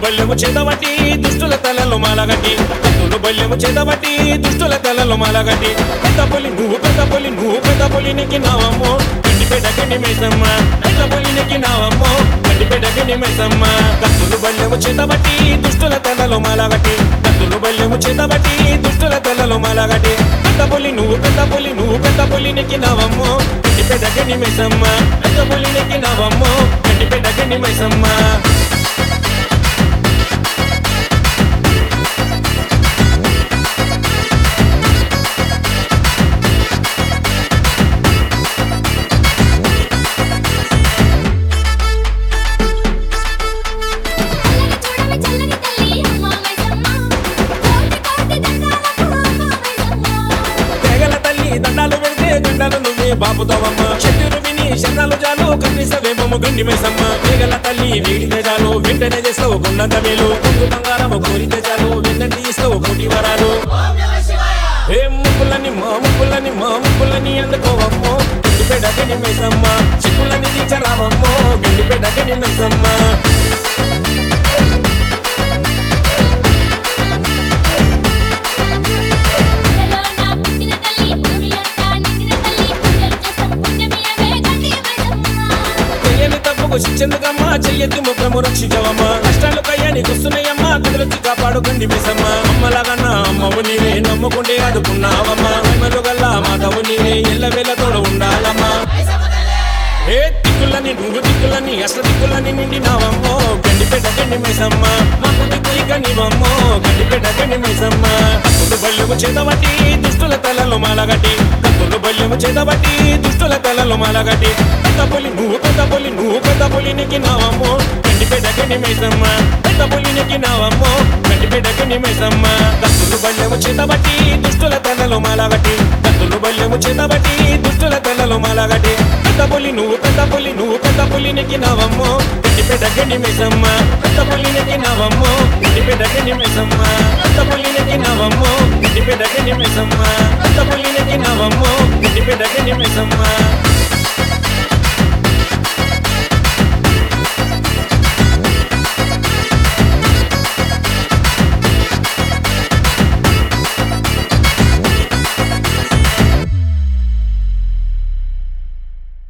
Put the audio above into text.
బల్లెము చేతబట్టి దుష్టుల తలలో మాలగట్టి కత్తులు బల్లెము చేతబట్టి దుష్టుల తలలో మాలగట్టి పెద్ద పులి నెక్కినావమ్మో గండిపేటకి మైసమ్మ పెద్ద పులి నెక్కినావమ్మో గండిపేటకి మైసమ్మ కత్తులు బల్లెము చేతబట్టి దుష్టుల తలలో మాలగట్టి కత్తులు బల్లెము చేతబట్టి దుష్టుల తలలో మాలగట్టి పెద్ద పులి నెక్కినావమ్మో గండిపేటకి మైసమ్మ పెద్ద పులి నెక్కినావమ్మో గండిపేటకి మైసమ్మ దండాలు పెడితే గండాలు నువ్వే బాపుతావమ్మ శత్రులు విని శరణాలు చాలు కన్నీసవేమము గండి మైసమ్మ వేగల తల్లి వేడితే చాలు వెంటనే చేస్తావు కొండంత మేలు కొంగు బంగారము కోరితే చాలు వెంటనే ఇస్తావు కోటి వరాలు ఏ ముక్కులని మా ముక్కులని అందుకోవమ్మో గండిపేటకి మైసమ్మ చిక్కులని తీర్చరావమ్మో గండిపేటకి మైసమ్మ శిక్షెందుకమ్మా చెయ్యెత్తి ముఖము రక్షించవమ్మా కష్టాలు కయ్యానికి వస్తున్నాయమ్మా కదులొచ్చి కాపాడు గండి మైసమ్మ అమ్మలాగన్నా అమ్మవు నీవే నమ్ముకుంటే ఆదుకున్నావమ్మా అమ్మలు గల్లా మాధవు నీవే ఎల్లవేళ తోడు ఉండాలమ్మా ఏ దిక్కులని నువ్వు దిక్కులని అసలు దిక్కులని నిండినావమ్మో గండిపేటకి మైసమ్మ మాకు దిక్కు ఇక నీవమ్మో గండిపేటకి మైసమ్మ కత్తులు బల్లెము చేతబట్టి దుష్టుల తలలో మాలగట్టి కత్తులు బల్లెము చేతబట్టి దుష్టుల తలలో మాలగట్టి పెద్ద పులి నెక్కినావమ్మో గండిపేటకి మైసమ్మ పెద్ద పులి నెక్కినావమ్మో గండిపేటకి మైసమ్మ కత్తులు బల్లెము చేతబట్టి దుష్టుల తలలో మాలగట్టి కత్తులు బల్లెము చేతబట్టి దుష్టుల తలలో మాలగట్టి పెద్ద పులి నెక్కినావమ్మో గండిపేటకి మైసమ్మ పెద్ద పులి నెక్కినావమ్మో గండిపేటకి మైసమ్మ పెద్ద పులి నెక్కినావమ్మో గండిపేటకి మైసమ్మ పెద్ద పులి నెక్కినావమ్మో గండిపేటకి మైసమ్మ